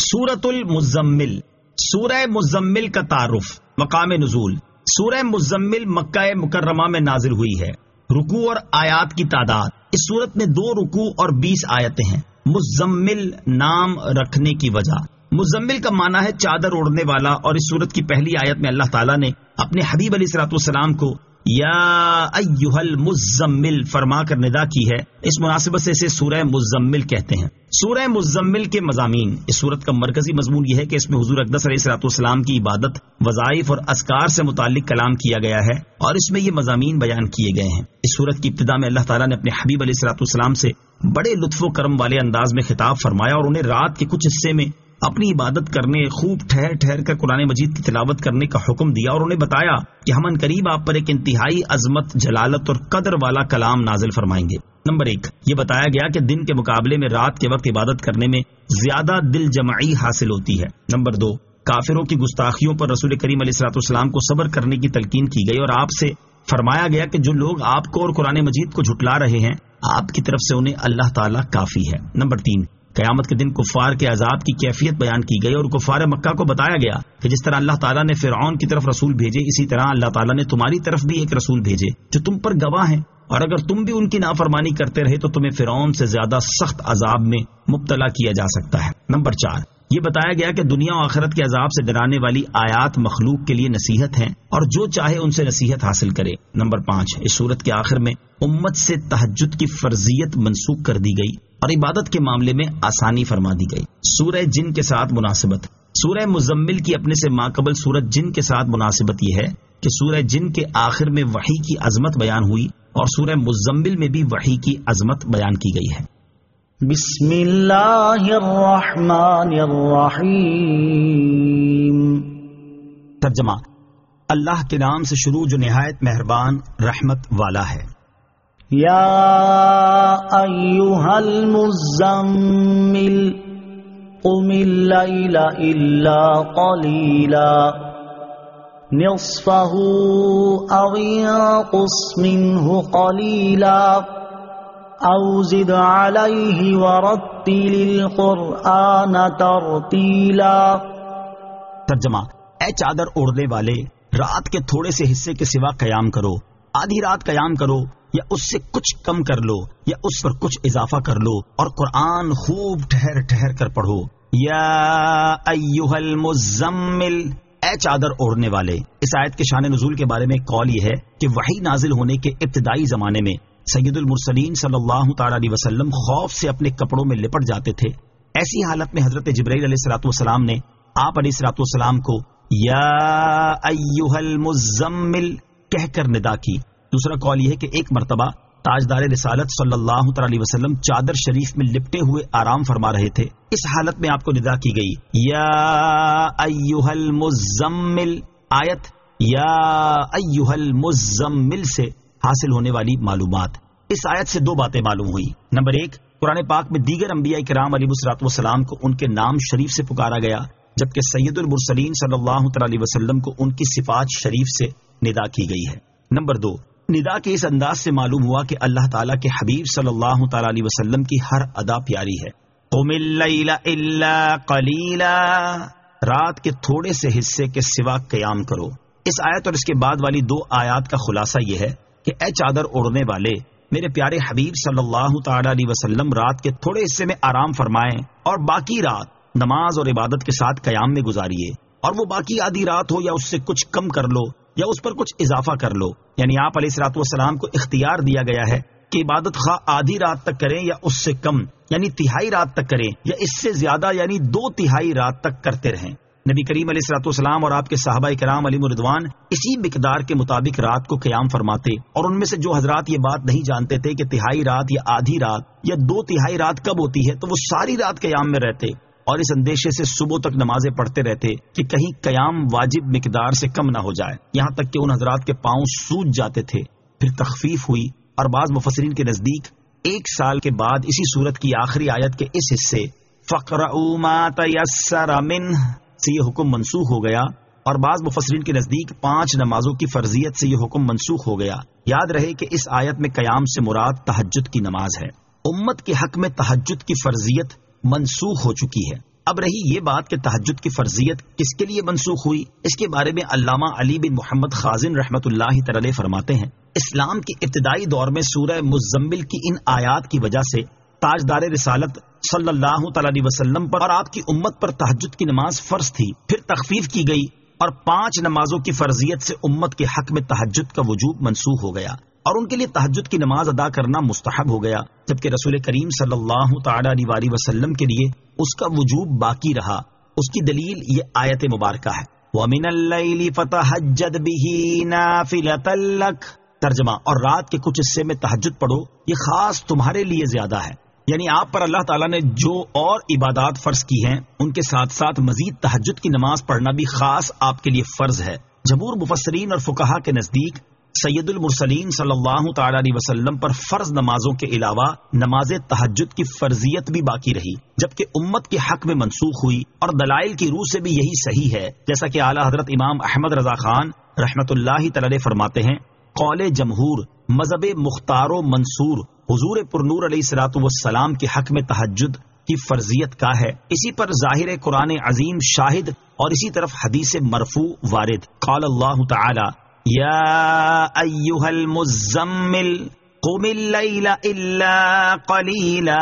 سورۃ المزمل، سورہ مزمل کا تعارف، مقام نزول۔ سورہ مزمل مکہ مکرمہ میں نازل ہوئی ہے۔ رکوع اور آیات کی تعداد، اس سورت میں 2 رکوع اور 20 آیتیں ہیں۔ مزمل نام رکھنے کی وجہ، مزمل کا معنی ہے چادر اوڑھنے والا، اور اس سورت کی پہلی آیت میں اللہ تعالیٰ نے اپنے حبیب علیہ الصلوۃ والسلام کو یا ایھا المزمل فرما کر ندا کی ہے۔ اس مناسبت سے اسے سورہ مزمل کہتے ہیں۔ سورہ مزمل کے مضامین، اس سورت کا مرکزی مضمون یہ ہے کہ اس میں حضور اقدس علیہ الصلوۃ والسلام کی عبادت، وظائف اور اذکار سے متعلق کلام کیا گیا ہے، اور اس میں یہ مضامین بیان کیے گئے ہیں۔ اس سورت کی ابتدا میں اللہ تعالیٰ نے اپنے حبیب علیہ الصلوۃ والسلام سے بڑے لطف و کرم والے انداز میں خطاب فرمایا، اور انہیں رات کے کچھ حصے میں اپنی عبادت کرنے، خوب ٹھہر ٹھہر کر قرآن مجید کی تلاوت کرنے کا حکم دیا، اور انہیں بتایا کہ ہم ان قریب آپ پر ایک انتہائی عظمت، جلالت اور قدر والا کلام نازل فرمائیں گے۔ نمبر 1، یہ بتایا گیا کہ دن کے مقابلے میں رات کے وقت عبادت کرنے میں زیادہ دل جمعی حاصل ہوتی ہے۔ نمبر 2، کافروں کی گستاخیوں پر رسول کریم علیہ الصلوۃ والسلام کو صبر کرنے کی تلقین کی گئی، اور آپ سے فرمایا گیا کہ جو لوگ آپ کو اور قرآن مجید کو جھٹلا رہے ہیں، آپ کی طرف سے انہیں اللہ تعالیٰ کافی ہے۔ نمبر 3، قیامت کے دن کفار کے عذاب کی کیفیت بیان کی گئی، اور کفار مکہ کو بتایا گیا کہ جس طرح اللہ تعالیٰ نے فرعون کی طرف رسول بھیجے، اسی طرح اللہ تعالیٰ نے تمہاری طرف بھی ایک رسول بھیجے جو تم پر گواہ ہیں، اور اگر تم بھی ان کی نافرمانی کرتے رہے تو تمہیں فرعون سے زیادہ سخت عذاب میں مبتلا کیا جا سکتا ہے۔ نمبر 4، یہ بتایا گیا کہ دنیا و آخرت کے عذاب سے ڈرانے والی آیات مخلوق کے لیے نصیحت ہیں، اور جو چاہے ان سے نصیحت حاصل کرے۔ نمبر 5، اس سورت کے آخر میں امت سے تہجد کی فرضیت منسوخ کر دی گئی اور عبادت کے معاملے میں آسانی فرما دی گئی۔ سورہ جن کے ساتھ مناسبت، سورہ مزمل کی اپنے سے ماقبل سورت جن کے ساتھ مناسبت یہ ہے کہ سورہ جن کے آخر میں وحی کی عظمت بیان ہوئی، اور سورہ مزمل میں بھی وحی کی عظمت بیان کی گئی ہے۔ بسم اللہ الرحمن الرحیم۔ ترجمہ، اللہ کے نام سے شروع جو نہایت مہربان رحمت والا ہے۔ یا ایھا المزمل قم اللیل الا قلیلا نصفہ او انقص منہ قلیلا او زد علیہ ورتل القرآن ترتیلا۔ ترجمہ، اے چادر اوڑھنے والے، رات کے تھوڑے سے حصے کے سوا قیام کرو، آدھی رات قیام کرو، یا اس سے کچھ کم کر لو، یا اس پر کچھ اضافہ کر لو، اور قرآن خوب ٹھہر ٹھہر کر پڑھو۔ یا ایھا المزمل، اے چادر اوڑھنے والے۔ اس آیت کے شان نزول کے بارے میں قول یہ ہے کہ وحی نازل ہونے کے ابتدائی زمانے میں سید المرسلین صلی اللہ تعالی علیہ وسلم خوف سے اپنے کپڑوں میں لپٹ جاتے تھے۔ ایسی حالت میں حضرت جبرائیل علیہ الصلوۃ والسلام نے آپ علیہ الصلوۃ والسلام کو یا ایھا المزمل کہہ کر ندا کی۔ دوسرا قول یہ ہے کہ ایک مرتبہ تاجدار رسالت صلی اللہ تعالی علیہ وسلم چادر شریف میں لپٹے ہوئے آرام فرما رہے تھے، اس حالت میں آپ کو ندا کی گئی یا ایھا المزمل۔ آیت یا ایھا المزمل سے حاصل ہونے والی معلومات، اس آیت سے 2 باتیں معلوم ہوئی۔ نمبر 1، قرآن پاک میں دیگر انبیاء کرام علیہ الصلوۃ والسلام کو ان کے نام شریف سے پکارا گیا، جبکہ سید المرسلین صلی اللہ تعالی علیہ وسلم کو ان کی صفات شریف سے ندا کی گئی ہے۔ نمبر 2، ندا کے اس انداز سے معلوم ہوا کہ اللہ تعالیٰ کے حبیب صلی اللہ تعالی علیہ وسلم کی ہر ادا پیاری ہے۔ قم اللیل الا قلیلا، رات کے تھوڑے سے حصے کے سوا قیام کرو۔ اس آیت اور اس کے بعد والی 2 آیات کا خلاصہ یہ ہے کہ اے چادر اوڑھنے والے، میرے پیارے حبیب صلی اللہ تعالی علیہ وسلم رات کے تھوڑے حصے میں آرام فرمائیں، اور باقی رات نماز اور عبادت کے ساتھ قیام میں گزاریے، اور وہ باقی آدھی رات ہو یا اس سے کچھ کم کر لو یا اس پر کچھ اضافہ کر لو، یعنی آپ علیہ الصلوۃ والسلام کو اختیار دیا گیا ہے کہ عبادت خواہ آدھی رات تک کریں یا اس سے کم، یعنی تہائی رات تک کریں، یا اس سے زیادہ یعنی 2/3 رات تک کرتے رہیں۔ نبی کریم علیہ الصلوۃ والسلام اور آپ کے صحابہ کرام علیہم رضوان اسی مقدار کے مطابق رات کو قیام فرماتے، اور ان میں سے جو حضرات یہ بات نہیں جانتے تھے کہ تہائی رات یا آدھی رات یا 2/3 رات کب ہوتی ہے، تو وہ ساری رات قیام میں رہتے اور اس اندیشے سے صبح تک نمازیں پڑھتے رہتے کہ کہیں قیام واجب مقدار سے کم نہ ہو جائے، یہاں تک کہ ان حضرات کے پاؤں سوج جاتے تھے۔ پھر تخفیف ہوئی، اور بعض مفسرین کے نزدیک 1 سال کے بعد اسی سورت کی آخری آیت کے اس حصے فَاقْرَؤُوا مَا تَيَسَّرَ مِنْهُ سے یہ حکم منسوخ ہو گیا، اور بعض مفسرین کے نزدیک 5 نمازوں کی فرضیت سے یہ حکم منسوخ ہو گیا۔ یاد رہے کہ اس آیت میں قیام سے مراد تہجد کی نماز ہے۔ امت کے حق میں تہجد کی فرضیت منسوخ ہو چکی ہے۔ اب رہی یہ بات کہ تہجد کی فرضیت کس کے لیے منسوخ ہوئی، اس کے بارے میں علامہ علی بن محمد خازن رحمۃ اللہ تعالی فرماتے ہیں، اسلام کی ابتدائی دور میں سورہ مزمل کی ان آیات کی وجہ سے تاجدار رسالت صلی اللہ تعالی علیہ وسلم پر اور آپ کی امت پر تہجد کی نماز فرض تھی، پھر تخفیف کی گئی اور 5 نمازوں کی فرضیت سے امت کے حق میں تہجد کا وجوب منسوخ ہو گیا اور ان کے لیے تہجد کی نماز ادا کرنا مستحب ہو گیا، جبکہ رسول کریم صلی اللہ تعالی علیہ وسلم کے لیے اس کا وجوب باقی رہا۔ اس کی دلیل یہ آیت مبارکہ ہے، وَمِنَ اللَّيْلِ فَتَهَجَّدْ بِهِ نَافِلَةً لَكَ، ترجمہ، اور رات کے کچھ حصے میں تہجد پڑھو، یہ خاص تمہارے لیے زیادہ ہے، یعنی آپ پر اللہ تعالیٰ نے جو اور عبادات فرض کی ہیں ان کے ساتھ ساتھ مزید تہجد کی نماز پڑھنا بھی خاص آپ کے لیے فرض ہے۔ جمہور مفسرین اور فقہا کے نزدیک سید المرسلین صلی اللہ تعالی علیہ وسلم پر فرض نمازوں کے علاوہ نماز تہجد کی فرضیت بھی باقی رہی، جبکہ امت کے حق میں منسوخ ہوئی، اور دلائل کی روح سے بھی یہی صحیح ہے، جیسا کہ اعلیٰ حضرت امام احمد رضا خان رحمۃ اللہ تعالی فرماتے ہیں، قول جمہور مذہب مختار و منصور حضور پرنور علیہ الصلوۃ والسلام کے حق میں تہجد کی فرضیت کا ہے، اسی پر ظاہر قرآن عظیم شاہد اور اسی طرف حدیث مرفوع وارد، قال اللہ تعالی یا ایھا المزمل قم اللیل الا قلیلا،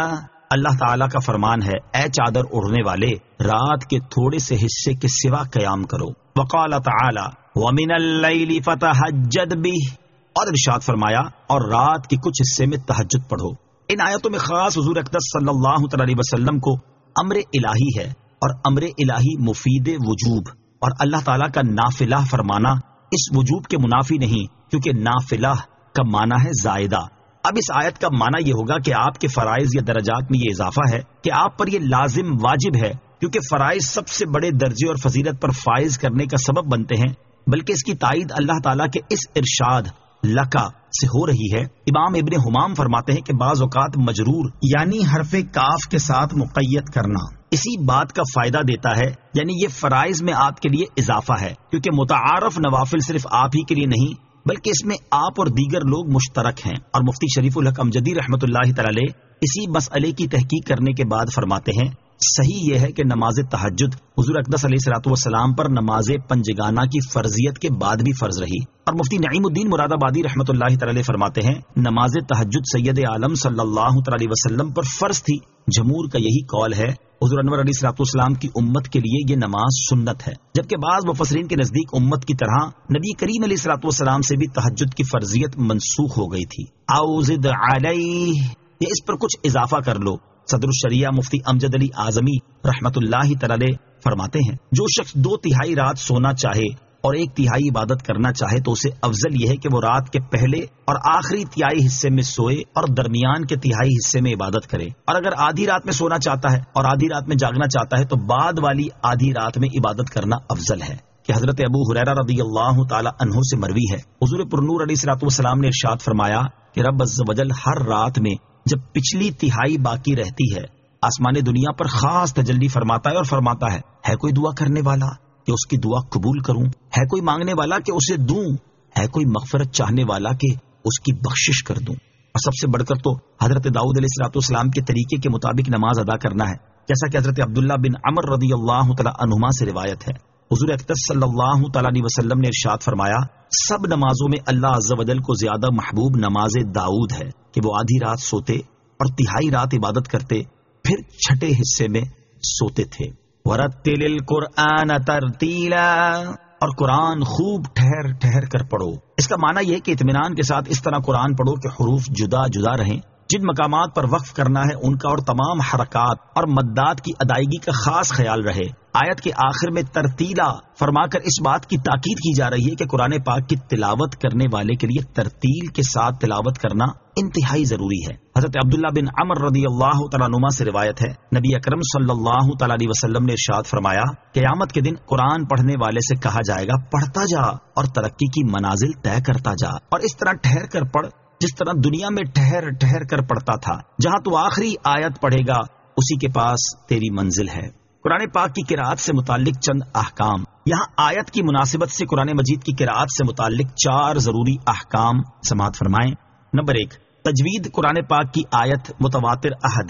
اللہ تعالیٰ کا فرمان ہے، اے چادر اڑنے والے رات کے تھوڑے سے حصے کے سوا قیام کرو۔ وقال تعالی ومن اللیل فتہجد بہ، اور ارشاد فرمایا اور رات کے کچھ حصے میں تہجد پڑھو۔ ان آیتوں میں خاص حضور اقدس صلی اللہ تعالی علیہ وسلم کو امر الہی ہے، اور امر الہی مفید وجوب، اور اللہ تعالیٰ کا نافلہ فرمانا اس وجوب کے منافی نہیں، کیونکہ نافلہ کا معنی ہے زائدہ۔ اب اس آیت کا معنی یہ ہوگا کہ آپ کے فرائض یا درجات میں یہ اضافہ ہے کہ آپ پر یہ لازم واجب ہے، کیونکہ فرائض سب سے بڑے درجے اور فضیلت پر فائز کرنے کا سبب بنتے ہیں، بلکہ اس کی تائید اللہ تعالیٰ کے اس ارشاد لکا سے ہو رہی ہے۔ امام ابن حمام فرماتے ہیں کہ بعض اوقات مجرور یعنی حرف کاف کے ساتھ مقید کرنا اسی بات کا فائدہ دیتا ہے، یعنی یہ فرائض میں آپ کے لیے اضافہ ہے، کیونکہ متعارف نوافل صرف آپ ہی کے لیے نہیں بلکہ اس میں آپ اور دیگر لوگ مشترک ہیں۔ اور مفتی شریف الحق امجدی رحمۃ اللہ تعالی اسی مسئلے کی تحقیق کرنے کے بعد فرماتے ہیں، صحیح یہ ہے کہ نماز تہجد حضور اقدس علیہ الصلوۃ والسلام پر نماز پنجگانہ کی فرضیت کے بعد بھی فرض رہی۔ اور مفتی نعیم الدین مراد آبادی رحمۃ اللہ تعالی فرماتے ہیں، نماز تہجد سید عالم صلی اللہ تعالی وسلم پر فرض تھی۔ جمہور کا یہی قول ہے، حضور انور علیہ الصلوۃ والسلام کی امت کے لیے یہ نماز سنت ہے، جبکہ بعض مفسرین کے نزدیک امت کی طرح نبی کریم علیہ الصلوۃ والسلام سے بھی تہجد کی فرضیت منسوخ ہو گئی تھی۔ او زد علیہ، یا اس پر کچھ اضافہ کر لو۔ صدر الشریعہ مفتی امجد علی اعظمی رحمت اللہ تعالی فرماتے ہیں، جو شخص 2/3 رات سونا چاہے اور 1/3 عبادت کرنا چاہے تو اسے افضل یہ ہے کہ وہ رات کے پہلے اور آخری تہائی حصے میں سوئے اور درمیان کے تہائی حصے میں عبادت کرے، اور اگر آدھی رات میں سونا چاہتا ہے اور آدھی رات میں جاگنا چاہتا ہے تو بعد والی آدھی رات میں عبادت کرنا افضل ہے۔ کہ حضرت ابو ہریرہ رضی اللہ تعالی عنہ سے مروی ہے، حضور پرنور علیہ الصلوۃ والسلام نے ارشاد فرمایا کہ رب عز و جل ہر رات میں جب پچھلی تہائی باقی رہتی ہے آسمان دنیا پر خاص تجلی فرماتا ہے اور فرماتا ہے کوئی دعا کرنے والا کہ اس کی دعا قبول کروں، ہے کوئی مانگنے والا کہ اسے دوں، ہے کوئی مغفرت چاہنے والا کہ اس کی بخشش کر دوں۔ اور سب سے بڑھ کر تو حضرت داؤد علیہ الصلوۃ والسلام کے طریقے کے مطابق نماز ادا کرنا ہے، جیسا کہ حضرت عبداللہ بن عمر رضی اللہ تعالی عنہما سے روایت ہے، حضور اقدس صلی اللہ تعالی علیہ وسلم نے ارشاد فرمایا، سب نمازوں میں اللہ عز و جل کو زیادہ محبوب نماز داؤد ہے کہ وہ آدھی رات سوتے اور تہائی رات عبادت کرتے، پھر چھٹے حصے میں سوتے تھے۔ وَرَتِّلِ الْقُرْآنَ تَرْتِيلًا، اور قرآن خوب ٹھہر ٹھہر کر پڑھو۔ اس کا معنی یہ کہ اطمینان کے ساتھ اس طرح قرآن پڑھو کہ حروف جدا جدا رہیں، جن مقامات پر وقف کرنا ہے ان کا اور تمام حرکات اور مدات کی ادائیگی کا خاص خیال رہے۔ آیت کے آخر میں ترتیلا فرما کر اس بات کی تاکید کی جا رہی ہے کہ قرآن پاک کی تلاوت کرنے والے کے لیے ترتیل کے ساتھ تلاوت کرنا انتہائی ضروری ہے۔ حضرت عبداللہ بن عمر رضی اللہ تعالیٰ عنہما سے روایت ہے، نبی اکرم صلی اللہ تعالیٰ علیہ وسلم نے ارشاد فرمایا، قیامت کے دن قرآن پڑھنے والے سے کہا جائے گا پڑھتا جا اور ترقی کی منازل طے کرتا جا، اور اس طرح ٹھہر کر پڑھ جس طرح دنیا میں ٹھہر ٹھہر کر پڑھتا تھا، جہاں تو آخری آیت پڑھے گا اسی کے پاس تیری منزل ہے۔ قرآن پاک کی قراءت سے متعلق چند احکام۔ یہاں آیت کی مناسبت سے قرآن مجید کی قراءت سے متعلق 4 ضروری احکام سماعت فرمائیں۔ نمبر 1، تجوید۔ قرآن پاک کی آیت، متواتر احادیث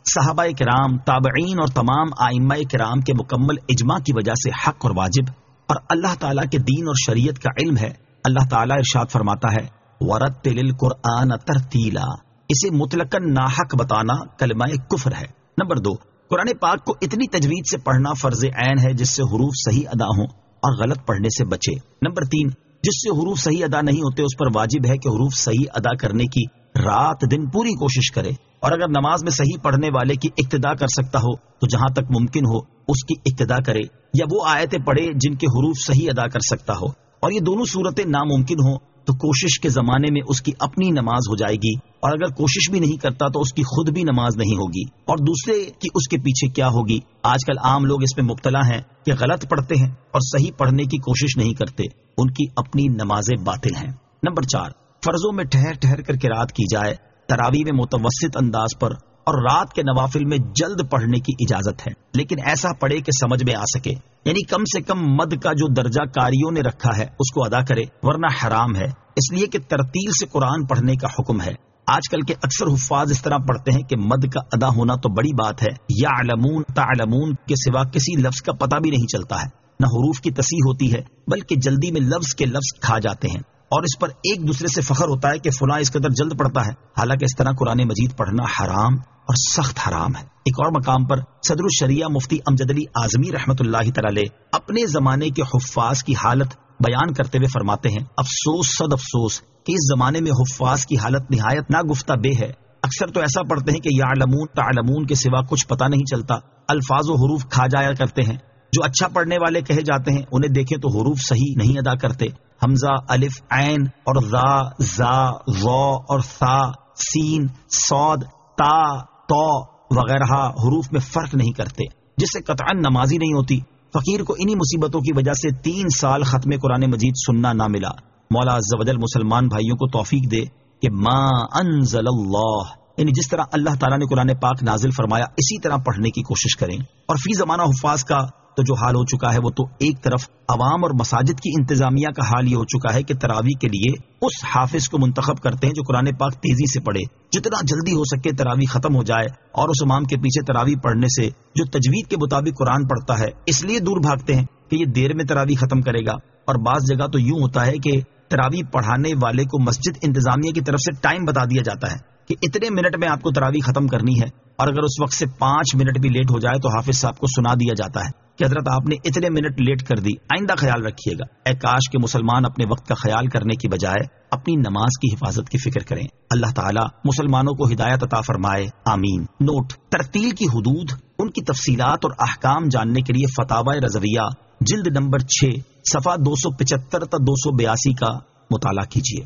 صحابہ کرام، تابعین اور تمام ائمہ کرام کے مکمل اجماع کی وجہ سے حق اور واجب اور اللہ تعالیٰ کے دین اور شریعت کا علم ہے۔ اللہ تعالیٰ ارشاد فرماتا ہے وَرَتِّلِ الْقُرْآنَ تَرْتِیلًا، اسے مطلقاً ناحق بتانا کلمہ کفر ہے۔ نمبر 2، قرآن پاک کو اتنی تجوید سے پڑھنا فرض عین ہے جس سے حروف صحیح ادا ہوں اور غلط پڑھنے سے بچے۔ نمبر 3، جس سے حروف صحیح ادا نہیں ہوتے اس پر واجب ہے کہ حروف صحیح ادا کرنے کی رات دن پوری کوشش کرے، اور اگر نماز میں صحیح پڑھنے والے کی اقتدا کر سکتا ہو تو جہاں تک ممکن ہو اس کی اقتدا کرے، یا وہ آیتیں پڑھے جن کے حروف صحیح ادا کر سکتا ہو، اور یہ دونوں صورتیں ناممکن ہوں تو کوشش کے زمانے میں اس کی اپنی نماز ہو جائے گی، اور اگر کوشش بھی نہیں کرتا تو اس کی خود بھی نماز نہیں ہوگی، اور دوسرے کی اس کے پیچھے کیا ہوگی۔ آج کل عام لوگ اس میں مبتلا ہیں کہ غلط پڑھتے ہیں اور صحیح پڑھنے کی کوشش نہیں کرتے، ان کی اپنی نمازیں باطل ہیں۔ نمبر 4، فرضوں میں ٹھہر ٹھہر کر قرات کی جائے، تراویح میں متوسط انداز پر اور رات کے نوافل میں جلد پڑھنے کی اجازت ہے، لیکن ایسا پڑھے کہ سمجھ میں آ سکے، یعنی کم سے کم مد کا جو درجہ قاریوں نے رکھا ہے اس کو ادا کرے، ورنہ حرام ہے، اس لیے کہ ترتیل سے قرآن پڑھنے کا حکم ہے۔ آج کل کے اکثر حفاظ اس طرح پڑھتے ہیں کہ مد کا ادا ہونا تو بڑی بات ہے، یعلمون تعلمون کے سوا کسی لفظ کا پتہ بھی نہیں چلتا ہے، نہ حروف کی تصحیح ہوتی ہے، بلکہ جلدی میں لفظ کے لفظ کھا جاتے ہیں، اور اس پر ایک دوسرے سے فخر ہوتا ہے کہ فلاں اس قدر جلد پڑھتا ہے، حالانکہ اس طرح قرآن مجید پڑھنا حرام اور سخت حرام ہے۔ ایک اور مقام پر صدر الشریعہ مفتی امجد علی اعظمی رحمۃ اللہ تعالی اپنے زمانے کے حفاظ کی حالت بیان کرتے ہوئے فرماتے ہیں افسوس صد افسوس کہ اس زمانے میں حفاظ کی حالت نہایت ناگفتہ بے ہے۔ اکثر تو ایسا پڑھتے ہیں کہ یعلمون تعلمون کے سوا کچھ پتہ نہیں چلتا، الفاظ و حروف کھا جایا کرتے ہیں۔ جو اچھا پڑھنے والے کہے جاتے ہیں انہیں دیکھیں تو حروف صحیح نہیں ادا کرتے، حمزہ، الف، عین اور ذا، زا، ظا اور ثا، سین، صاد، تا، تو وغیرہ حروف میں فرق نہیں کرتے، جس سے قطعاً نمازی نہیں ہوتی۔ فقیر کو انہی مصیبتوں کی وجہ سے 3 سال ختم قرآن مجید سننا نہ ملا۔ مولا عز و جل مسلمان بھائیوں کو توفیق دے کہ ما انزل اللہ، یعنی جس طرح اللہ تعالیٰ نے قرآن پاک نازل فرمایا اسی طرح پڑھنے کی کوشش کریں۔ اور فی زمانہ حفاظ کا تو جو حال ہو چکا ہے وہ تو ایک طرف عوام اور مساجد کی انتظامیہ کا حال یہ ہو چکا ہے کہ تراویح کے لیے اس حافظ کو منتخب کرتے ہیں جو قرآن پاک تیزی سے پڑھے، جتنا جلدی ہو سکے تراویح ختم ہو جائے، اور اس امام کے پیچھے تراویح پڑھنے سے جو تجوید کے مطابق قرآن پڑھتا ہے اس لیے دور بھاگتے ہیں کہ یہ دیر میں تراویح ختم کرے گا۔ اور بعض جگہ تو یوں ہوتا ہے کہ تراویح پڑھانے والے کو مسجد انتظامیہ کی طرف سے ٹائم بتا دیا جاتا ہے کہ اتنے منٹ میں آپ کو تراویح ختم کرنی ہے، اور اگر اس وقت سے 5 منٹ بھی لیٹ ہو جائے تو حافظ صاحب کو سنا دیا جاتا ہے کہ حضرت آپ نے اتنے منٹ لیٹ کر دی، آئندہ خیال رکھیے گا۔ اے کاش کہ مسلمان اپنے وقت کا خیال کرنے کی بجائے اپنی نماز کی حفاظت کی فکر کریں۔ اللہ تعالیٰ مسلمانوں کو ہدایت عطا فرمائے، آمین۔ نوٹ: ترتیل کی حدود، ان کی تفصیلات اور احکام جاننے کے لیے فتاوی رضویہ جلد نمبر 6 صفحہ 275 تا 282 کا مطالعہ کیجیے۔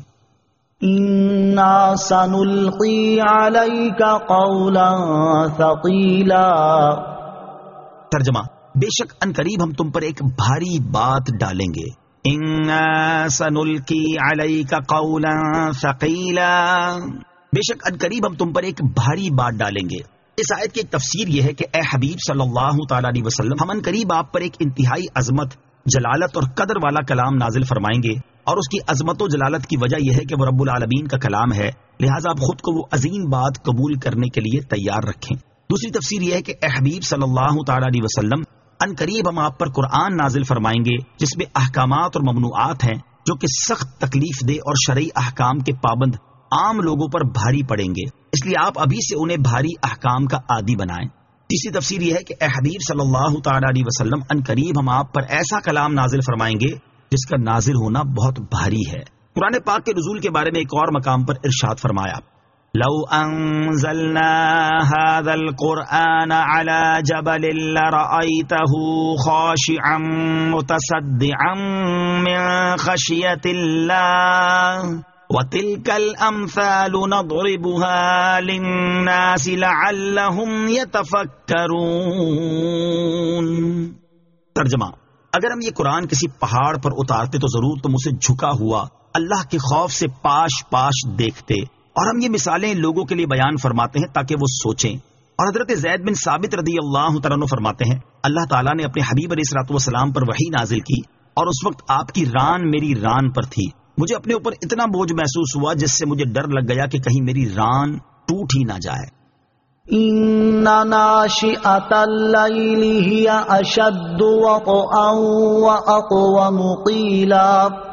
اِنَّا سَنُلْقِي عَلَيْكَ قَوْلًا ثَقِيلًا۔ ترجمہ: بے شک ان قریب ہم تم پر ایک بھاری بات ڈالیں گے۔ اِنَّا سَنُلْقِي عَلَيْكَ قَوْلًا ثَقِيلًا، بے شک ان قریب ہم تم پر ایک بھاری بات ڈالیں گے۔ اس آیت کی ایک تفسیر یہ ہے کہ اے حبیب صلی اللہ تعالی علیہ وسلم، ہم ان قریب آپ پر ایک انتہائی عظمت، جلالت اور قدر والا کلام نازل فرمائیں گے، اور اس کی عظمت و جلالت کی وجہ یہ ہے کہ وہ رب العالمین کا کلام ہے، لہٰذا آپ خود کو وہ عظیم بات قبول کرنے کے لیے تیار رکھیں۔ دوسری تفسیر یہ ہے کہ اے حبیب صلی اللہ تعالی علیہ وسلم، ان قریب ہم آپ پر قرآن نازل فرمائیں گے جس میں احکامات اور ممنوعات ہیں جو کہ سخت تکلیف دہ اور شرعی احکام کے پابند عام لوگوں پر بھاری پڑیں گے، اس لیے آپ ابھی سے انہیں بھاری احکام کا عادی بنائیں۔ تیسری تفسیر یہ ہے کہ اے حبیب صلی اللہ تعالی علیہ وسلم، ان قریب ہم آپ پر ایسا کلام نازل فرمائیں گے جس کا نازل ہونا بہت بھاری ہے۔ قرآن پاک کے نزول کے بارے میں ایک اور مقام پر ارشاد فرمایا، لو انزلنا هذا القرآن على جبل لرأيته خاشعا متصدعا من خشية الله وتلك الأمثال نضربها للناس لعلهم يتفكرون۔ ترجمہ: اگر ہم یہ قرآن کسی پہاڑ پر اتارتے تو ضرور تم اسے جھکا ہوا اللہ کے خوف سے پاش پاش دیکھتے، اور ہم یہ مثالیں لوگوں کے لیے بیان فرماتے ہیں تاکہ وہ سوچیں۔ اور حضرت زید بن ثابت رضی اللہ تعالیٰ عنہ فرماتے ہیں، اللہ تعالیٰ نے اپنے حبیب علیہ الصلوۃ والسلام پر وحی نازل کی، اور اس وقت آپ کی ران میری ران پر تھی، مجھے اپنے اوپر اتنا بوجھ محسوس ہوا جس سے مجھے ڈر لگ گیا کہ کہیں میری ران ٹوٹ ہی نہ جائے۔ إن ناشئة الليل هي أشد وطئا وأقوم قيلا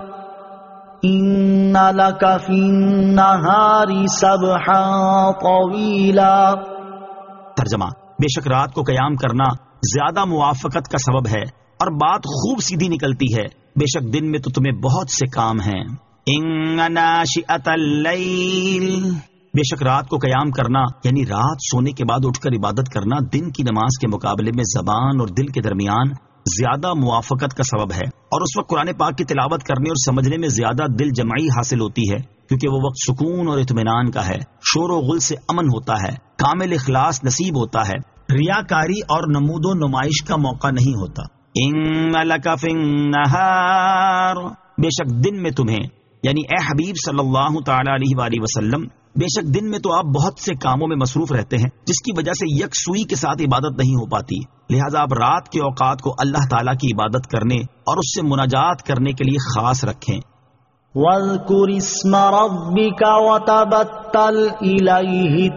إن لك في النهار سبحا طويلا۔ ترجمہ، بے شک رات کو قیام کرنا زیادہ موافقت کا سبب ہے اور بات خوب سیدھی نکلتی ہے، بے شک دن میں تو تمہیں بہت سے کام ہیں۔ ان ناشئۃ اللیل، بے شک رات کو قیام کرنا یعنی رات سونے کے بعد اٹھ کر عبادت کرنا دن کی نماز کے مقابلے میں زبان اور دل کے درمیان زیادہ موافقت کا سبب ہے، اور اس وقت قرآن پاک کی تلاوت کرنے اور سمجھنے میں زیادہ دل جمعی حاصل ہوتی ہے، کیونکہ وہ وقت سکون اور اطمینان کا ہے، شور و غل سے امن ہوتا ہے، کامل اخلاص نصیب ہوتا ہے، ریاکاری اور نمود و نمائش کا موقع نہیں ہوتا۔ ان لک فی النہار، بے شک دن میں تمہیں، یعنی اے حبیب صلی اللہ تعالی علیہ وآلہ وسلم، بے شک دن میں تو آپ بہت سے کاموں میں مصروف رہتے ہیں جس کی وجہ سے یکسوئی کے ساتھ عبادت نہیں ہو پاتی، لہذا آپ رات کے اوقات کو اللہ تعالیٰ کی عبادت کرنے اور اس سے مناجات کرنے کے لیے خاص رکھیں۔ وَاذْكُرِ اسْمَ رَبِّكَ وَتَبَتَّلْ إِلَيْهِ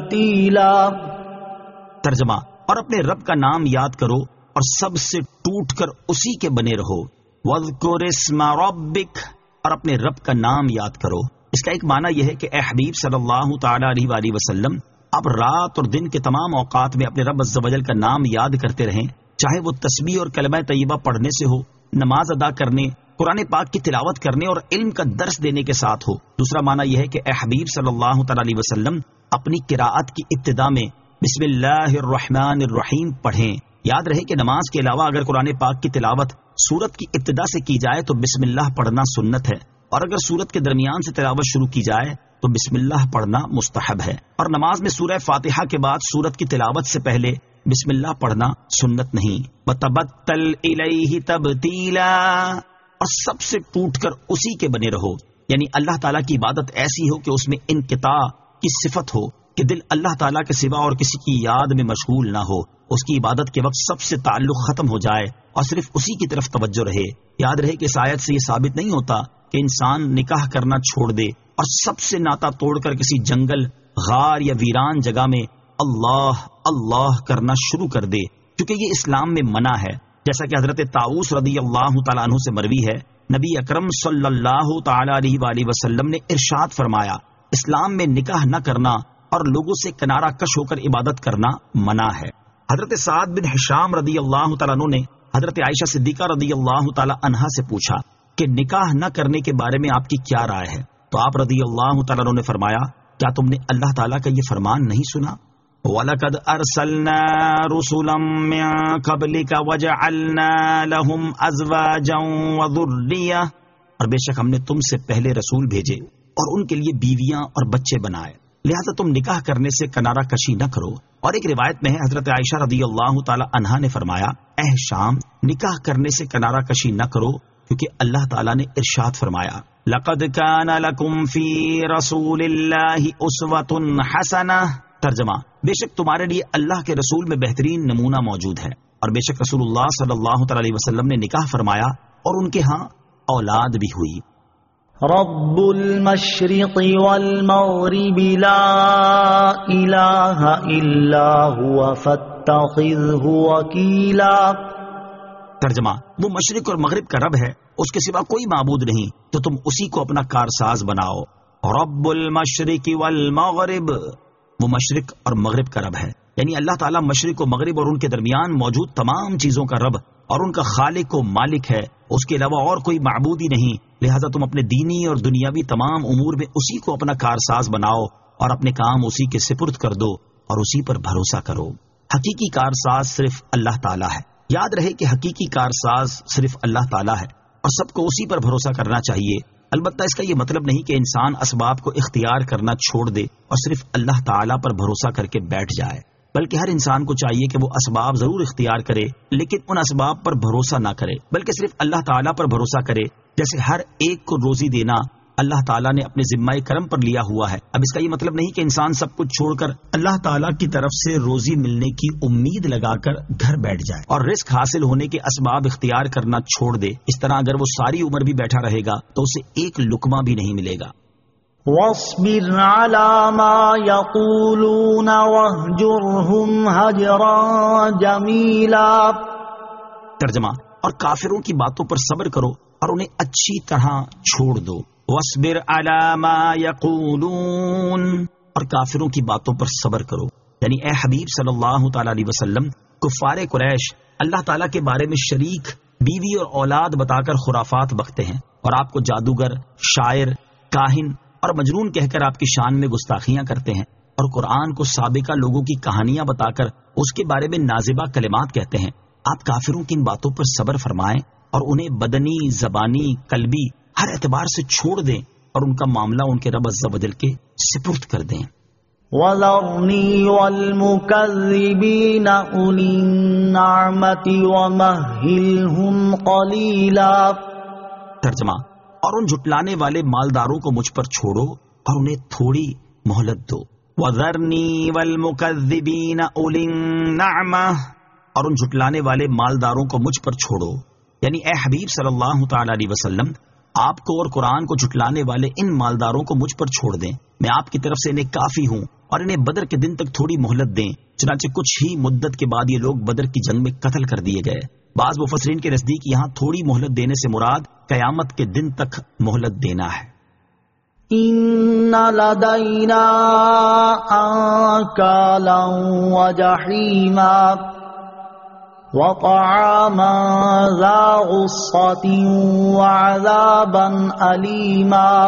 تَبْتِيلًا۔ ترجمہ، اور اپنے رب کا نام یاد کرو اور سب سے ٹوٹ کر اسی کے بنے رہو۔ وَاذْكُرِ اسْمَ رَبِّكَ، اور اپنے رب کا نام یاد کرو۔ اس کا ایک معنی یہ ہے کہ اے حبیب صلی اللہ تعالی علیہ وآلہ وسلم، آپ رات اور دن کے تمام اوقات میں اپنے رب عز و جل کا نام یاد کرتے رہیں، چاہے وہ تسبیح اور کلمہ طیبہ پڑھنے سے ہو، نماز ادا کرنے، قرآن پاک کی تلاوت کرنے اور علم کا درس دینے کے ساتھ ہو۔ دوسرا معنی یہ ہے کہ اے حبیب صلی اللہ تعالی علیہ وسلم اپنی قراءت کی ابتدا میں بسم اللہ الرحمن الرحیم پڑھیں۔ یاد رہے کہ نماز کے علاوہ اگر قرآن پاک کی تلاوت سورت کی ابتدا سے کی جائے تو بسم اللہ پڑھنا سنت ہے، اور اگر سورت کے درمیان سے تلاوت شروع کی جائے تو بسم اللہ پڑھنا مستحب ہے، اور نماز میں سورہ فاتحہ کے بعد سورت کی تلاوت سے پہلے بسم اللہ پڑھنا سنت نہیں۔ وَتَبَتَّلْ إِلَيْهِ تَبْتِيلًا، اور سب سے ٹوٹ کر اسی کے بنے رہو، یعنی اللہ تعالیٰ کی عبادت ایسی ہو کہ اس میں انقطاع کی صفت ہو، کہ دل اللہ تعالیٰ کے سوا اور کسی کی یاد میں مشغول نہ ہو، اس کی عبادت کے وقت سب سے تعلق ختم ہو جائے اور صرف اسی کی طرف توجہ رہے۔ یاد رہے کہ اس آیت سے یہ ثابت نہیں ہوتا کہ انسان نکاح کرنا چھوڑ دے اور سب سے ناتا توڑ کر کسی جنگل، غار یا ویران جگہ میں اللہ اللہ کرنا شروع کر دے، کیونکہ یہ اسلام میں منع ہے، جیسا کہ حضرت طاؤس رضی اللہ تعالیٰ عنہ سے مروی ہے، نبی اکرم صلی اللہ تعالی علیہ وآلہ وسلم نے ارشاد فرمایا، اسلام میں نکاح نہ کرنا اور لوگوں سے کنارہ کش ہو کر عبادت کرنا منع ہے۔ حضرت سعد بن ہشام رضی اللہ تعالیٰ عنہ نے حضرت عائشہ صدیقہ رضی اللہ تعالی عنہا سے پوچھا کہ نکاح نہ کرنے کے بارے میں آپ کی کیا رائے ہے؟ تو آپ رضی اللہ تعالیٰ عنہ نے فرمایا، کیا تم نے اللہ تعالیٰ کا یہ فرمان نہیں سنا؟ وَلَقَدْ أَرْسَلْنَا رُسُلًا مِّن قَبْلِكَ وَجَعَلْنَا لَهُمْ أَزْوَاجًا وَذُرِّيَّةً، اور بے شک ہم نے تم سے پہلے رسول بھیجے اور ان کے لیے بیویاں اور بچے بنائے، لہذا تم نکاح کرنے سے کنارہ کشی نہ کرو۔ اور ایک روایت میں ہے حضرت عائشہ رضی اللہ تعالی عنہا نے فرمایا، اے شام، نکاح کرنے سے کنارہ کشی نہ کرو، کیونکہ اللہ تعالیٰ نے ارشاد فرمایا، لَقَدْ كَانَ لَكُمْ فِي رَسُولِ اللَّهِ أُسْوَةٌ حَسَنَةٌ۔ ترجمہ، بے شک تمہارے لیے اللہ کے رسول میں بہترین نمونہ موجود ہے، اور بے شک رسول اللہ صلی اللہ تعالی علیہ وسلم نے نکاح فرمایا اور ان کے ہاں اولاد بھی ہوئی۔ رب المشرق والمغرب لا الہ الا هو فاتخذہ وکیلا۔ ترجمہ، وہ مشرق اور مغرب کا رب ہے، اس کے سوا کوئی معبود نہیں، تو تم اسی کو اپنا کارساز بناؤ۔ رب المشرق والمغرب، وہ مشرق اور مغرب کا رب ہے، یعنی اللہ تعالیٰ مشرق و مغرب اور ان کے درمیان موجود تمام چیزوں کا رب اور ان کا خالق و مالک ہے، اس کے علاوہ اور کوئی معبود ہی نہیں، لہذا تم اپنے دینی اور دنیاوی تمام امور میں اسی کو اپنا کارساز بناؤ اور اپنے کام اسی کے سپرد کر دو اور اسی پر بھروسہ کرو۔ حقیقی کارساز صرف اللہ تعالیٰ ہے، یاد رہے کہ حقیقی کارساز صرف اللہ تعالیٰ ہے اور سب کو اسی پر بھروسہ کرنا چاہیے۔ البتہ اس کا یہ مطلب نہیں کہ انسان اسباب کو اختیار کرنا چھوڑ دے اور صرف اللہ تعالیٰ پر بھروسہ کر کے بیٹھ جائے، بلکہ ہر انسان کو چاہیے کہ وہ اسباب ضرور اختیار کرے، لیکن ان اسباب پر بھروسہ نہ کرے، بلکہ صرف اللہ تعالیٰ پر بھروسہ کرے۔ جیسے ہر ایک کو روزی دینا اللہ تعالیٰ نے اپنے ذمہ کرم پر لیا ہوا ہے۔ اب اس کا یہ مطلب نہیں کہ انسان سب کچھ چھوڑ کر اللہ تعالیٰ کی طرف سے روزی ملنے کی امید لگا کر گھر بیٹھ جائے اور رزق حاصل ہونے کے اسباب اختیار کرنا چھوڑ دے۔ اس طرح اگر وہ ساری عمر بھی بیٹھا رہے گا تو اسے ایک لقمہ بھی نہیں ملے گا۔ واصبر على ما يقولون واهجرهم هجرا جميلا. ترجمہ: اور کافروں کی باتوں پر صبر کرو اور انہیں اچھی طرح چھوڑ دو. واصبر علی ما یقولون، اور کافروں کی باتوں پر صبر کرو، یعنی اے حبیب صلی اللہ تعالی علیہ وسلم، کفار قریش اللہ تعالیٰ کے بارے میں شریک، بیوی اور اولاد بتا کر خرافات بکتے ہیں اور آپ کو جادوگر، شاعر، کاہن اور مجنون کہہ کر آپ کی شان میں گستاخیاں کرتے ہیں، اور قرآن کو سابقہ لوگوں کی کہانیاں بتا کر اس کے بارے میں نازیبہ کلمات کہتے ہیں. آپ کافروں کی ان باتوں پر صبر فرمائیں اور انہیں بدنی، زبانی، قلبی ہر اعتبار سے چھوڑ دیں اور ان کا معاملہ ان کے رب عز و جل کے سپرد کر دیں. وَذَرْنِي وَالْمُكَذِّبِينَ أُولِي النَّعْمَةِ وَمَهِّلْهُمْ قَلِيلًا. ترجمہ: اور ان جھٹلانے والے مالداروں کو مجھ پر چھوڑو اور انہیں تھوڑی مہلت دو. وَذَرْنِي وَالْمُكَذِّبِينَ أُولِي النَّعْمَةِ، اور ان جھٹلانے والے مالداروں کو مجھ پر چھوڑو، یعنی اے حبیب صلی اللہ تعالی علیہ وسلم، آپ کو اور قرآن کو جھٹلانے والے ان مالداروں کو مجھ پر چھوڑ دیں. میں آپ کی طرف سے انہیں کافی ہوں، اور انہیں بدر کے دن تک تھوڑی مہلت دیں. چنانچہ کچھ ہی مدت کے بعد یہ لوگ بدر کی جنگ میں قتل کر دیے گئے. بعض مفسرین کے نزدیک یہاں تھوڑی مہلت دینے سے مراد قیامت کے دن تک مہلت دینا ہے. إِنَّ لَدَيْنَا أَنكَالًا وَجَحِيمًا وَطَعَامًا ذَا غُصَّةٍ وَعَذَابًا أَلِيمًا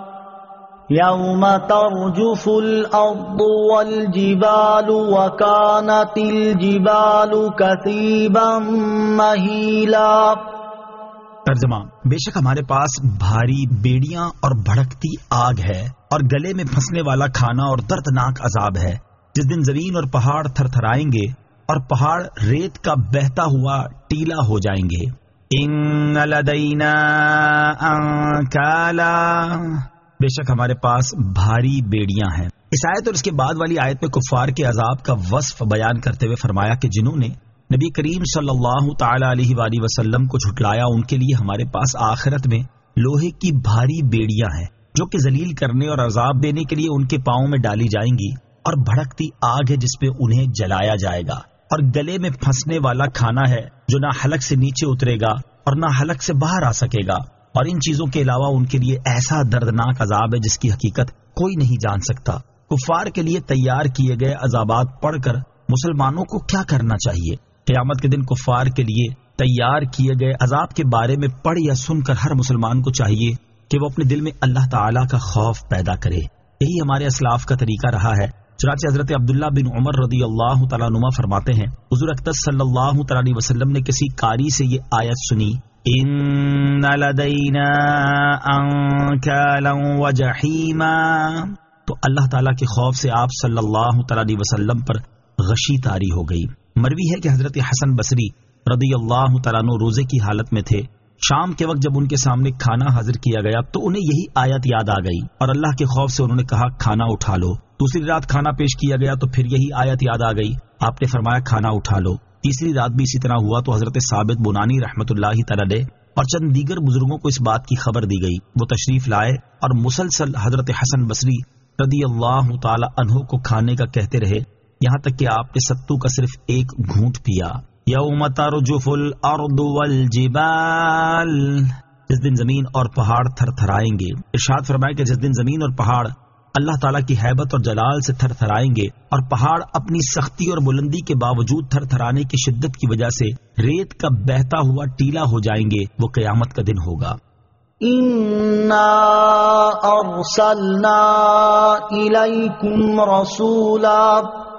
يَوْمَ تَرْجُفُ الْأَرْضُ وَالْجِبَالُ وَكَانَتِ الْجِبَالُ كَثِيبًا مَهِيلًا. ترجمہ: بے شک ہمارے پاس بھاری بیڑیاں اور بھڑکتی آگ ہے، اور گلے میں پھنسنے والا کھانا اور دردناک عذاب ہے، جس دن زمین اور پہاڑ تھر تھرائیں گے اور پہاڑ ریت کا بہتا ہوا ٹیلا ہو جائیں گے. ان لدینا انکالا، بے شک ہمارے پاس بھاری بیڑیاں ہیں. اس آیت اور اس کے بعد والی آیت میں کفار کے عذاب کا وصف بیان کرتے ہوئے فرمایا کہ جنہوں نے نبی کریم صلی اللہ تعالی علیہ وآلہ وسلم کو جھٹلایا، ان کے لیے ہمارے پاس آخرت میں لوہے کی بھاری بیڑیاں ہیں، جو کہ ذلیل کرنے اور عذاب دینے کے لیے ان کے پاؤں میں ڈالی جائیں گی، اور بھڑکتی آگ ہے جس پہ انہیں جلایا جائے گا، اور گلے میں پھنسنے والا کھانا ہے جو نہ حلق سے نیچے اترے گا اور نہ حلق سے باہر آ سکے گا. اور ان چیزوں کے علاوہ ان کے لیے ایسا دردناک عذاب ہے جس کی حقیقت کوئی نہیں جان سکتا. کفار کے لیے تیار کیے گئے عذابات پڑھ کر مسلمانوں کو کیا کرنا چاہیے؟ قیامت کے دن کفار کے لیے تیار کیے گئے عذاب کے بارے میں پڑھ یا سن کر ہر مسلمان کو چاہیے کہ وہ اپنے دل میں اللہ تعالیٰ کا خوف پیدا کرے. یہی ہمارے اسلاف کا طریقہ رہا ہے. چنانچہ حضرت عبداللہ بن عمر رضی اللہ تعالیٰ عنہ فرماتے ہیں، حضور اقدس صلی اللہ تعالیٰ علیہ وسلم نے کسی قاری سے یہ آیت سنی، ان لدینا انکالا وجحیما، تو اللہ تعالیٰ کے خوف سے آپ صلی اللہ تعالیٰ علیہ وسلم پر غشی طاری ہو گئی. مروی ہے کہ حضرت حسن بصری رضی اللہ تعالیٰ عنہ روزے کی حالت میں تھے. شام کے وقت جب ان کے سامنے کھانا حاضر کیا گیا تو انہیں یہی آیت یاد آ گئی، اور اللہ کے خوف سے انہوں نے کہا کھانا اٹھا لو. دوسری رات کھانا پیش کیا گیا تو پھر یہی آیت یاد آ گئی، آپ نے فرمایا کھانا اٹھا لو. تیسری رات بھی اسی طرح ہوا تو حضرت ثابت بنانی رحمۃ اللہ تعالی علیہ اور چند دیگر بزرگوں کو اس بات کی خبر دی گئی. وہ تشریف لائے اور مسلسل حضرت حسن بصری رضی اللہ تعالی عنہ کو کھانے کا کہتے رہے، یہاں تک کہ آپ نے ستو کا صرف ایک گھونٹ پیا. یوم ترجف الارض والجبال، جس دن زمین اور پہاڑ تھر تھرائیں گے. ارشاد فرمایا کہ جس دن زمین اور پہاڑ اللہ تعالیٰ کی ہیبت اور جلال سے تھر تھرائیں گے، اور پہاڑ اپنی سختی اور بلندی کے باوجود تھر تھرانے کی شدت کی وجہ سے ریت کا بہتا ہوا ٹیلا ہو جائیں گے، وہ قیامت کا دن ہوگا. اِنَّا أَرْسَلْنَا إِلَيْكُمْ رَسُولًا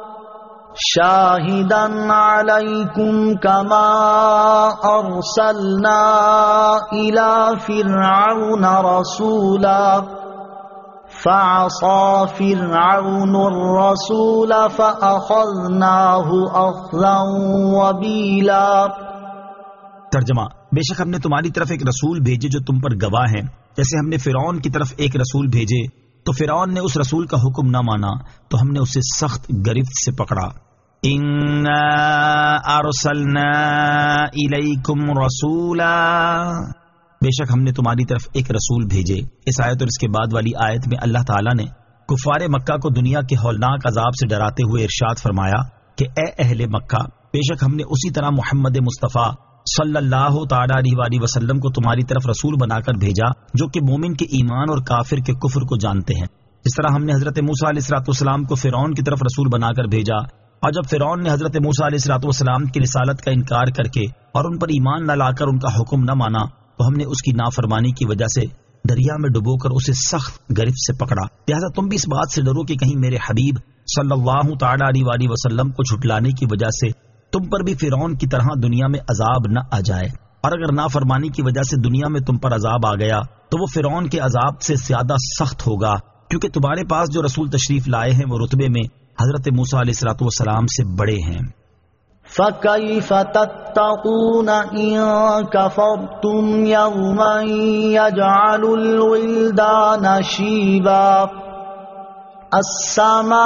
شَاهِدًا عَلَيْكُمْ كَمَا أَرْسَلْنَا إِلَى فِرْعَوْنَ رَسُولًا فَعَصَى فِرْعَوْنُ الرَّسُولَ فَأَخَذْنَاهُ أَخْذًا وَبِيلًا. ترجمہ: بے شک ہم نے تمہاری طرف ایک رسول بھیجے جو تم پر گواہ ہیں، جیسے ہم نے فرعون کی طرف ایک رسول بھیجے تو فرعون نے اس رسول کا حکم نہ مانا تو ہم نے اسے سخت گرفت سے پکڑا. اِنَّا أَرْسَلْنَا إِلَيْكُمْ رَسُولًا، بے شک ہم نے تمہاری طرف ایک رسول بھیجے۔ اس آیت اور اس کے بعد والی آیت میں اللہ تعالیٰ نے کفار مکہ کو دنیا کے ہولناک عذاب سے ڈراتے ہوئے ارشاد فرمایا کہ اے اہل مکہ، بے شک ہم نے اسی طرح محمد مصطفیٰ صلی اللہ تعالیٰ علیہ وآلہ وسلم کو تمہاری طرف رسول بنا کر بھیجا جو کہ مومن کے ایمان اور کافر کے کفر کو جانتے ہیں۔ اس طرح ہم نے حضرت موسیٰ علیہ الصلوۃ والسلام کو فرعون کی طرف رسول بنا کر بھیجا، اور جب فرعون نے حضرت موسیٰ علیہ الصلوۃ والسلام کی رسالت کا انکار کر کے اور ان پر ایمان نہ لا کر ان کا حکم نہ مانا تو ہم نے اس کی نافرمانی کی وجہ سے دریا میں ڈبو کر اسے سخت گرفت سے پکڑا۔ لہذا تم بھی اس بات سے ڈرو کہ کہیں میرے حبیب صلی اللہ تعالیٰ علیہ وآلہ وسلم کو جھٹلانے کی وجہ سے تم پر بھی فرعون کی طرح دنیا میں عذاب نہ آ جائے، اور اگر نافرمانی کی وجہ سے دنیا میں تم پر عذاب آ گیا تو وہ فرعون کے عذاب سے زیادہ سخت ہوگا، کیونکہ تمہارے پاس جو رسول تشریف لائے ہیں وہ رتبے میں حضرت موسیٰ علیہ الصلوۃ والسلام سے بڑے ہیں۔ فَكَيْفَ تَتَّقُونَ إِن كَفَرْتُمْ يَوْمًا يَجْعَلُ الْوِلْدَانَ شِيبًا السَّمَاءُ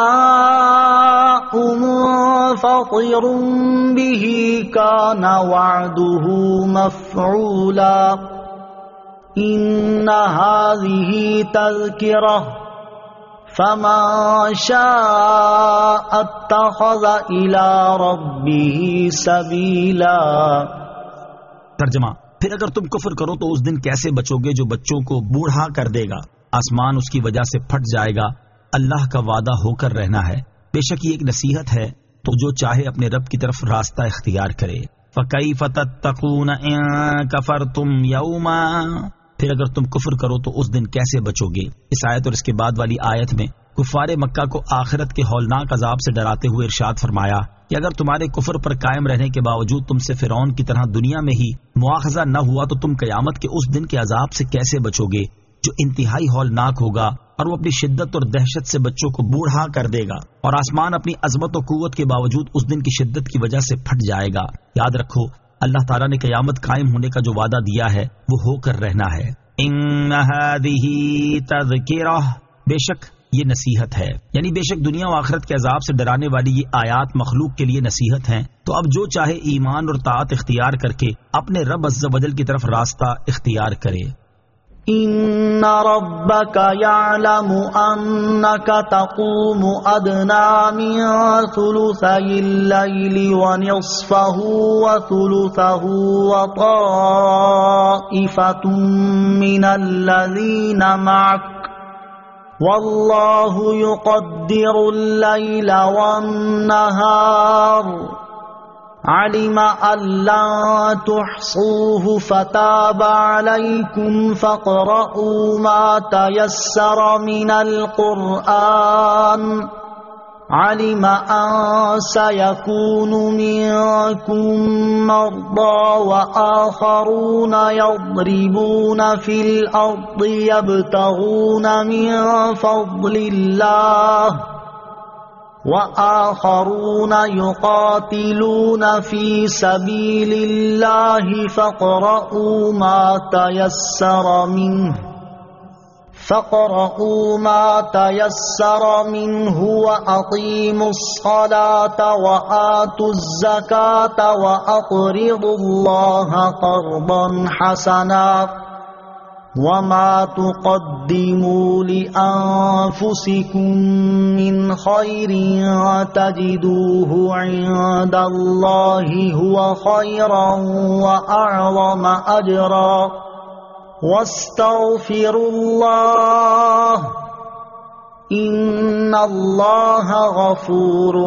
مُنفَطِرٌ بِهِ كَانَ وَعْدُهُ مَفْعُولًا إِنَّ هَذِهِ تَذْكِرَةٌ فَمَن شَاءَ اتَّخَذَ إِلَى رَبِّهِ سَبِيلًا۔ ترجمہ: پھر اگر تم کفر کرو تو اس دن کیسے بچو گے جو بچوں کو بوڑھا کر دے گا، آسمان اس کی وجہ سے پھٹ جائے گا، اللہ کا وعدہ ہو کر رہنا ہے۔ بے شک یہ ایک نصیحت ہے تو جو چاہے اپنے رب کی طرف راستہ اختیار کرے۔ فَكَيْفَ تَتَّقُونَ إِن كَفَرْتُمْ يَوْمًا، پھر اگر تم کفر کرو تو اس دن کیسے بچو گے۔ اس آیت اور اس کے بعد والی آیت میں کفار مکہ کو آخرت کے ہولناک عذاب سے ڈراتے ہوئے ارشاد فرمایا کہ اگر تمہارے کفر پر قائم رہنے کے باوجود تم سے فرعون کی طرح دنیا میں ہی مواخذہ نہ ہوا تو تم قیامت کے اس دن کے عذاب سے کیسے بچو گے جو انتہائی ہولناک ہوگا، اور وہ اپنی شدت اور دہشت سے بچوں کو بوڑھا کر دے گا، اور آسمان اپنی عظمت و قوت کے باوجود اس دن کی شدت کی وجہ سے پھٹ جائے گا۔ یاد رکھو، اللہ تعالیٰ نے قیامت قائم ہونے کا جو وعدہ دیا ہے وہ ہو کر رہنا ہے۔ ان هذه تذکرہ، بے شک یہ نصیحت ہے، یعنی بے شک دنیا و آخرت کے عذاب سے ڈرانے والی یہ آیات مخلوق کے لیے نصیحت ہیں، تو اب جو چاہے ایمان اور طاعت اختیار کر کے اپنے رب عز و جل کی طرف راستہ اختیار کرے۔ ان ربك يعلم انك تقوم ادنى من ثلثي الليل ونصفه وثلثه وطائفة من الذين معك والله يقدر الليل والنهار علم أن لن تحصوه فتاب عليكم فاقرؤوا ما تيسر من القرآن علم أن سيكون منكم مرضى وآخرون يضربون في الأرض يبتغون من فضل الله وآخرون يقاتلون في سبيل الله فاقرؤوا ما تيسر منه وأقيموا الصلاة وآتوا الزكاة وأقرضوا الله قرضا حسنا وما تقدموا لأنفسكم من خير تجدوه عند الله هو خيرا وأعظم أجرا واستغفروا الله إن الله غفور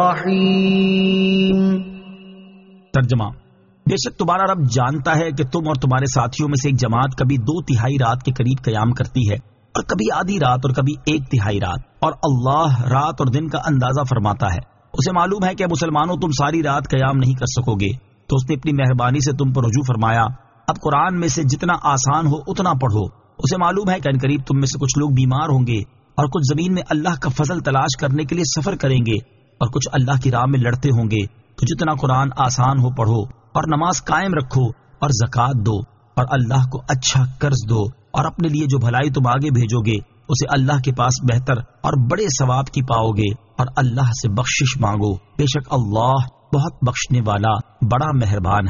رحيم۔ ترجمہ: بے شک تمہارا رب جانتا ہے کہ تم اور تمہارے ساتھیوں میں سے ایک جماعت کبھی 2/3 رات کے قریب قیام کرتی ہے اور کبھی آدھی رات اور کبھی 1/3 رات، اور اللہ رات اور دن کا اندازہ فرماتا ہے۔ اسے معلوم ہے کہ مسلمانوں تم ساری رات قیام نہیں کر سکو گے، تو اس نے اپنی مہربانی سے تم پر رجوع فرمایا اب قرآن میں سے جتنا آسان ہو اتنا پڑھو۔ اسے معلوم ہے کہ ان قریب تم میں سے کچھ لوگ بیمار ہوں گے اور کچھ زمین میں اللہ کا فضل تلاش کرنے کے لیے سفر کریں گے اور کچھ اللہ کی راہ میں لڑتے ہوں گے، تو جتنا قرآن آسان ہو پڑھو اور نماز قائم رکھو اور زکوٰۃ دو اور اللہ کو اچھا قرض دو، اور اپنے لیے جو بھلائی تم آگے بھیجو گے اسے اللہ کے پاس بہتر اور بڑے ثواب کی پاؤ گے، اور اللہ سے بخشش مانگو، بے شک اللہ بہت بخشنے والا بڑا مہربان ہے۔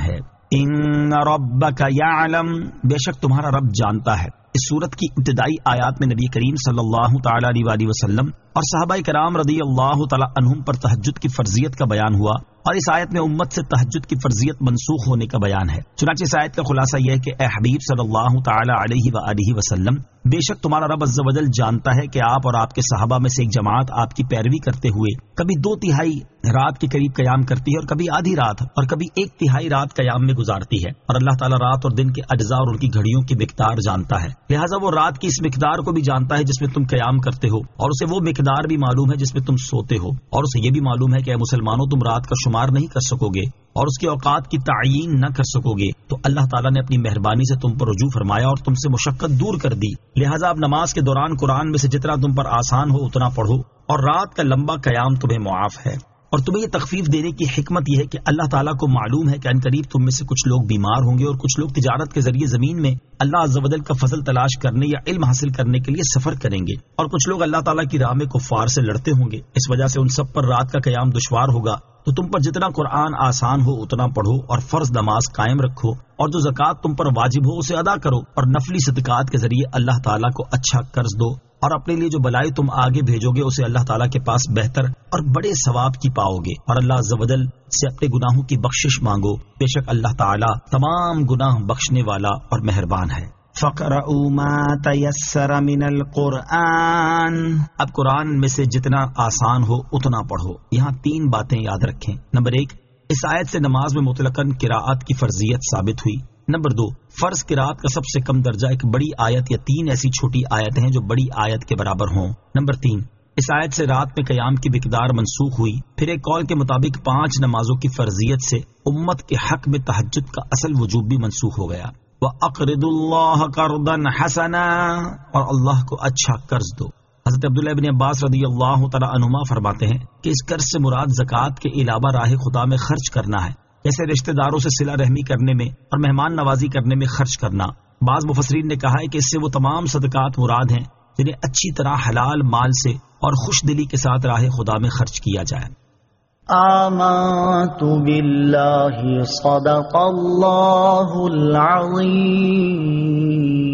ان ربک یعلم، بے شک تمہارا رب جانتا ہے۔ اس سورت کی ابتدائی آیات میں نبی کریم صلی اللہ تعالی علیہ وآلہ وسلم اور صحابہ کرام رضی اللہ تعالی عنہم پر تہجد کی فرضیت کا بیان ہوا، اور اس آیت میں امت سے تہجد کی فرضیت منسوخ ہونے کا بیان ہے۔ چنانچہ اس آیت کا خلاصہ یہ ہے کہ اے حبیب صلی اللہ تعالی علیہ وآلہ وسلم، بے شک تمہارا رب عز و جل جانتا ہے کہ آپ اور آپ کے صحابہ میں سے ایک جماعت آپ کی پیروی کرتے ہوئے کبھی 2/3 رات کے قریب قیام کرتی ہے، اور کبھی آدھی رات، اور کبھی 1/3 رات قیام میں گزارتی ہے، اور اللہ تعالیٰ رات اور دن کے اجزاء اور ان کی گھڑیوں کی مقدار جانتا ہے، لہٰذا وہ رات کی اس مقدار کو بھی جانتا ہے جس میں تم قیام کرتے ہو، اور اسے وہ مقدار بھی معلوم ہے جس میں تم سوتے ہو، اور اسے یہ بھی معلوم ہے کہ اے مسلمانوں تم رات کا شمار نہیں کر سکو گے اور اس کے اوقات کی تعیین نہ کر سکو گے، تو اللہ تعالیٰ نے اپنی مہربانی سے تم پر رجوع فرمایا اور تم سے مشقت دور کر دی، لہٰذا اب نماز کے دوران قرآن میں سے جتنا تم پر آسان ہو اتنا پڑھو، اور رات کا لمبا قیام تمہیں معاف ہے۔ اور تمہیں یہ تخفیف دینے کی حکمت یہ ہے کہ اللہ تعالیٰ کو معلوم ہے کہ عنقریب تم میں سے کچھ لوگ بیمار ہوں گے، اور کچھ لوگ تجارت کے ذریعے زمین میں اللہ عز و جل کا فضل تلاش کرنے یا علم حاصل کرنے کے لیے سفر کریں گے، اور کچھ لوگ اللہ تعالیٰ کی راہ میں کفار سے لڑتے ہوں گے، اس وجہ سے ان سب پر رات کا قیام دشوار ہوگا، تو تم پر جتنا قرآن آسان ہو اتنا پڑھو، اور فرض نماز قائم رکھو، اور جو زکوٰۃ تم پر واجب ہو اسے ادا کرو، اور نفلی صدقات کے ذریعے اللہ تعالیٰ کو اچھا قرض دو، اور اپنے لیے جو بلائی تم آگے بھیجو گے اسے اللہ تعالیٰ کے پاس بہتر اور بڑے ثواب کی پاؤ گے، اور اللہ عز و جل سے اپنے گناہوں کی بخشش مانگو، بے شک اللہ تعالیٰ تمام گناہ بخشنے والا اور مہربان ہے۔ فَقْرَؤُوا مَا تَيَسَّرَ مِنَ الْقُرْآنِ، اب قرآن میں سے جتنا آسان ہو اتنا پڑھو۔ یہاں 3 باتیں یاد رکھیں۔ نمبر 1، اس آیت سے نماز میں مطلقاً قراءت کی فرضیت ثابت ہوئی۔ نمبر 2، فرض قراءت کا سب سے کم درجہ ایک بڑی آیت یا 3 ایسی چھوٹی آیتیں ہیں جو بڑی آیت کے برابر ہوں۔ نمبر 3، اس آیت سے رات میں قیام کی مقدار منسوخ ہوئی۔ پھر ایک قول کے مطابق 5 نمازوں کی فرضیت سے امت کے حق میں تہجد کا اصل وجوب بھی منسوخ ہو گیا۔ وَأَقْرِضُوا اللَّهَ قَرْضًا حَسَنًا، اور اللہ کو اچھا قرض دو۔ حضرت عبداللہ بن عباس رضی اللہ تعالی عنہما فرماتے ہیں کہ اس قرض سے مراد زکوٰۃ کے علاوہ راہ خدا میں خرچ کرنا ہے، جیسے رشتہ داروں سے صلہ رحمی کرنے میں اور مہمان نوازی کرنے میں خرچ کرنا۔ بعض مفسرین نے کہا ہے کہ اس سے وہ تمام صدقات مراد ہیں جنہیں اچھی طرح حلال مال سے اور خوش دلی کے ساتھ راہ خدا میں خرچ کیا جائے۔ آمنت باللہ صدق اللہ العظیم۔